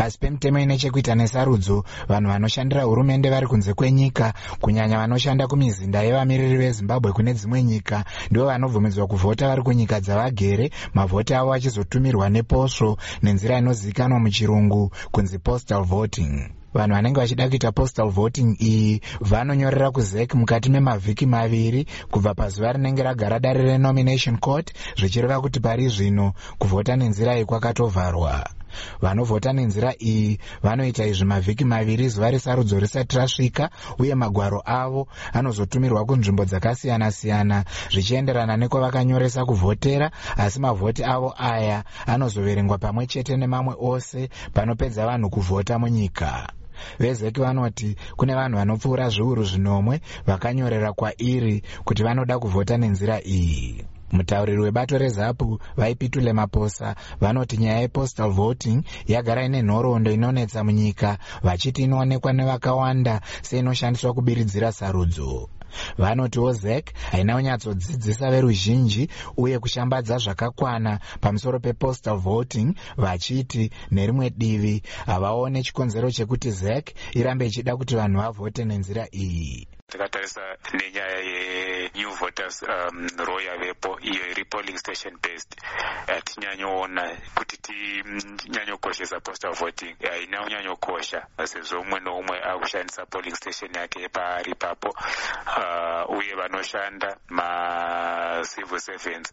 pasi pemutemo ine chekuita nesarudzo. Vanhu vanoshandira hurumende vari kunze kwenyika, kunyanya vanoshanda kumizinda yevamiriri vezimbabwe kune dzimwe nyika, ndivo vanobvumidzwa kuvhota vari kunyika dzavagere, mavhoti avo achizotumirwa neposvo nenzira inozivikanwa muchirungu kunzi postal voting. Vanhu vanenge vachida kuita postal voting iyi vanonyorera kuZEC mukati memavhiki maviri kubva pazuva rinenge ragara dare renomination court, zvichireva kuti pari zvino kuvhota nenzira iyi kwakatovharwa. Vanovhota nenzira iyi vanoita izvi mavhiki maviri zuva resarudzo risati rasvika, uye magwaro avo anozotumirwa kunzvimbo dzakasiyana-siyana zvichienderana nekwavakanyoresa kuvhotera, asi mavhoti avo aya anozoverengwa pamwe chete nemamwe ose panopedza vanhu kuvhota munyika. VeZEC vanoti kune vanhu vanopfuura zviuru zvinomwe vakanyorera kwairi kuti vanoda kuvhota nenzira iyi. Mutauriri webato reZAPU vaipitule Maposa vanoti nyaya yepostal voting yagara ine nhoroondo inonetsa munyika, vachiti inoonekwa nevakawanda seinoshandiswa kubiridzira sarudzo. Vanotiwo ZEC haina kunyatsodzidzisa veruzhinji uye kushambadza zvakakwana pamusoro pepostal voting, vachiti nerimwe divi havaone chikonzero chekuti ZEC irambe ichida kuti vanhu vavhote nenzira iyi. Takatarisa nenyaya ye-new voters law yavepo iyo iri polling station based, hatinyanyoona kuti tinyanyokoshesa postal voting, haina kunyanyokosha sezvo umwe noumwe akushandisa polling station yake paari ipapo, uye vanoshanda ma-civil servants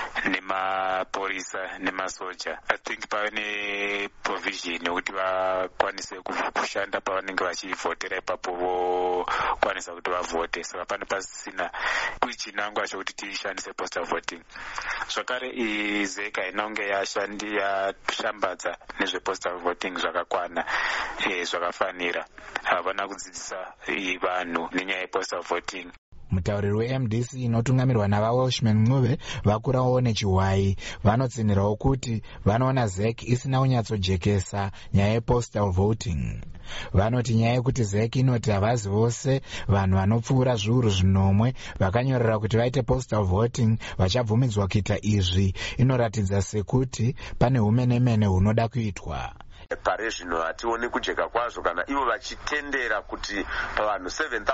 nemaporisa nemasoja, I think pave neprovision yekuti vakwanise kushanda pavanenge vachivhotera ipapo vokwanisa kuti vavhote, saka pane pasina chinangwa chokuti tishandise postal voting. Zvakare ZEC haina kunge yashambadza nezvepostal voting zvakakwana zvakafanira, havana kudzidzisa vanhu nenyaya yepostal voting. Mutauriri weMDC inotungamirwa navaWelshman Ncube vakurawo nechihwai vanotsinhirawo kuti vanoona ZEC isina kunyatsojekesa nyaya yepostal voting. Vanoti nyaya yekuti ZEC inoti havazi vose vanhu vanopfuura zviuru zvinomwe vakanyorera kuti vaite postal voting vachabvumidzwa kuita izvi, inoratidza sekuti pane humenemene hunoda kuitwa. Pare zvino hationi kujeka kwazvo kana ivo vachitendera kuti pavanhu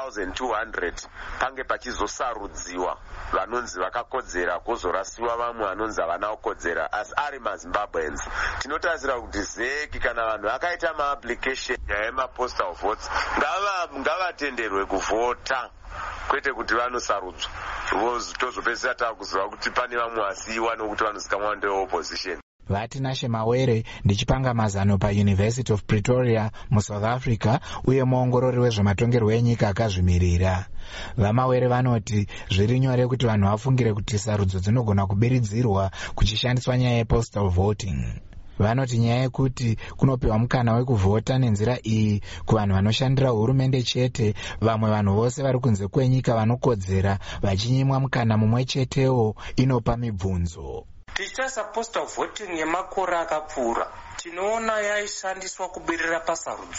7,200 pange pachizosarudziwa vanonzi vakakodzera kwozorasiwa vamwe vanonzi havana kukodzera. Asi ari maZimbabweans tinotarisira kuti ZEC kana vanhu vakaita maapplication yemapostal votes ngavatenderwe kuvhota, kwete kuti vanosarudzwa tozopedzisira takuziva kuti pane vamwe vasiyiwa nokuti vanozikamwa ndeopposition. Vati Nashe Mawere ndichipanga mazano paUniversity of Pretoria muSouth Africa uye muongorori wezvematongerwo enyika akazvimirira. VaMawere vanoti zviri nyore kuti vanhu vafungire kuti sarudzo dzinogona kubiridzirwa kuchishandiswa nyaya yepostal voting. Vanoti nyaya yekuti kunopiwa mukana wekuvhota nenzira iyi kuvanhu vanoshandira hurumende chete, vamwe vanhu vose vari kunze kwenyika vanokodzera vachinyimwa mukana mumwe chetewo, inopa mibvunzo. Tichitarisa postal voting yemakore akapfuura tinoona yaishandiswa kubirira pasarudzo.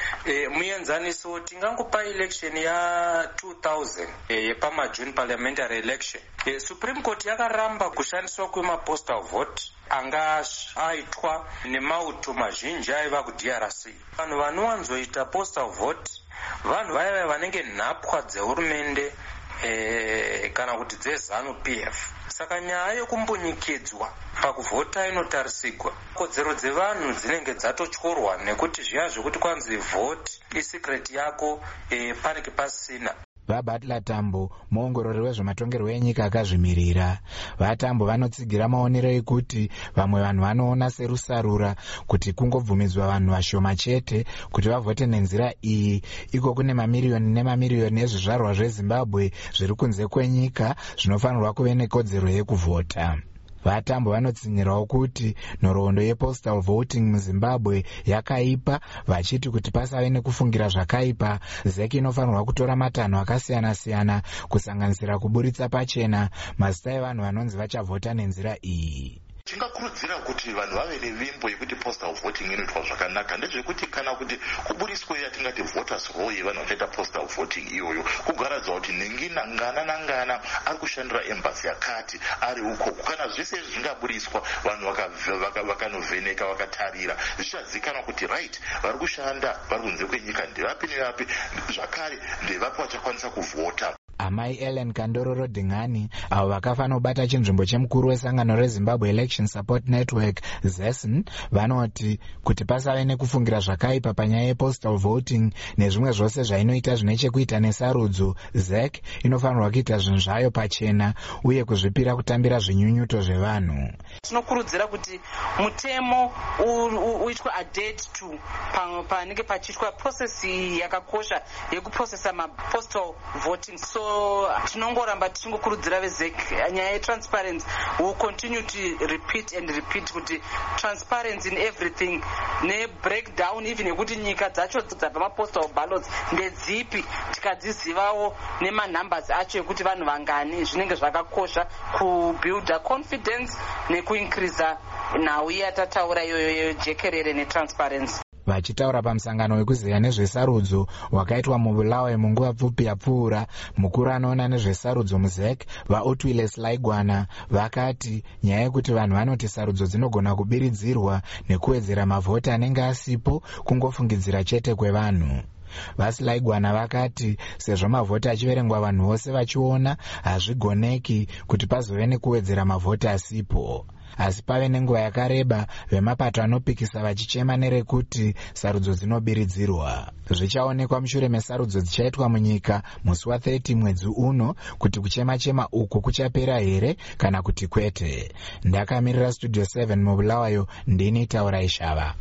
Muenzaniso tingangopa election ya 2000 yepamajune parliamentary election, Supreme Court yakaramba kushandiswa kwemapostal vote anga aitwa nemauto mazhinji aiva kuDRC. Vanhu vanowanzoita postal vote vanhu vaya vanenge nhapwa dzehurumende kana kuti dzeZANU-PF. Saka nyaya yokumbonyikedzwa pakuvhota inotarisigwa. Kodzero dzevanhu dzinenge dzatotyorwa nekuti zviya zvokuti kwanzi vote isecret yako panenge pasina. VaButler Tambo muongorori wezvematongerwo enyika akazvimirira. VaTambo vanotsigira maonero ekuti vamwe vanhu vanoona serusarura kuti kungobvumidzwa vanhu vashoma chete kuti vavhote nenzira iyi, iko kune mamiriyoni nemamiriyoni ezvizvarwa zveZimbabwe zviri kunze kwenyika zvinofanirwa kuve nekodzero yekuvhota. VaTambo vanotsinyirawo kuti nhoroondo yepostal voting muZimbabwe yakaipa, vachiti kuti pasave nekufungira zvakaipa, ZEC inofanirwa kutora matanho akasiyana-siyana kusanganisira kuburitsa pachena mazita evanhu vanonzi vachavhota nenzira iyi. tingakurudzira kuti vanhu vave nevimbo yekuti postal voting inoitwa zvakanaka ndezvekuti kana kuti kubudiswe yatingati voters roll yevanhu vachaita postal voting iyoyo kugaradza kuti ngana nangana ari kushandira embassy yakati ari uko kana zvese izvi zvingabudiswa vanhu vakanovheneka vakatarira zvichazikanwa kuti right vari kushanda vari kunze kwenyika ndevapi nevapi zvakare ndevapi vachakwanisa kuvhota. Amai Ellen Kandororo Dingani avo vakafa nobata chinzvimbo chemukuru wesangano reZimbabwe Election Support Network ZESN vanoti kuti pasave nekufungira zvakaipa panyaya yepostal voting nezvimwe zvose zvainoita zvine chekuita nesarudzo, ZEC inofanirwa kuita zvinhu zvayo pachena uye kuzvipira kutambira zvinyunyuto zvevanhu. Tinokurudzira kuti mutemo uitwe adate to panenge pachiitwa process yakakosha yekuprocessa mapostal voting. So tinongoramba tichingokurudzira vezek nyaya yetransparency will continue to repeat and repeat kuti transparency in everything nebreakdown even yekuti nyika dzacho dzabva mapostal ballots ndedzipi tikadzizivawo nemanumbers acho ekuti vanhu vangani zvinenge zvakakosha kubuilda confidence nekuincreasa nhau yatataura iyoyo yejekerere netransparency. Vachitaura pamusangano wekuziya nezvesarudzo wakaitwa mubulawayo munguva pfupi yapfuura, mukuru anoona nezvesarudzo muZEC vaOtwile Slaigwana vakati nyaya yekuti vanhu vanoti sarudzo dzinogona kubiridzirwa nekuwedzera mavhoti anenge asipo kungofungidzira chete kwevanhu. VaSlaigwana vakati sezvo mavhoti achiverengwa vanhu vose vachiona hazvigoneki kuti pazove nekuwedzera mavhoti asipo. Asi pave nenguva yakareba vemapato anopikisa vachichema nerekuti sarudzo dzinobiridzirwa. Zvichaonekwa mushure mesarudzo dzichaitwa munyika musi wa30 mwedzi uno kuti kuchema-chema uko kuchapera here kana kuti kwete. Ndakamirira Studio 7 mubulawayo ndini Taura Ishava.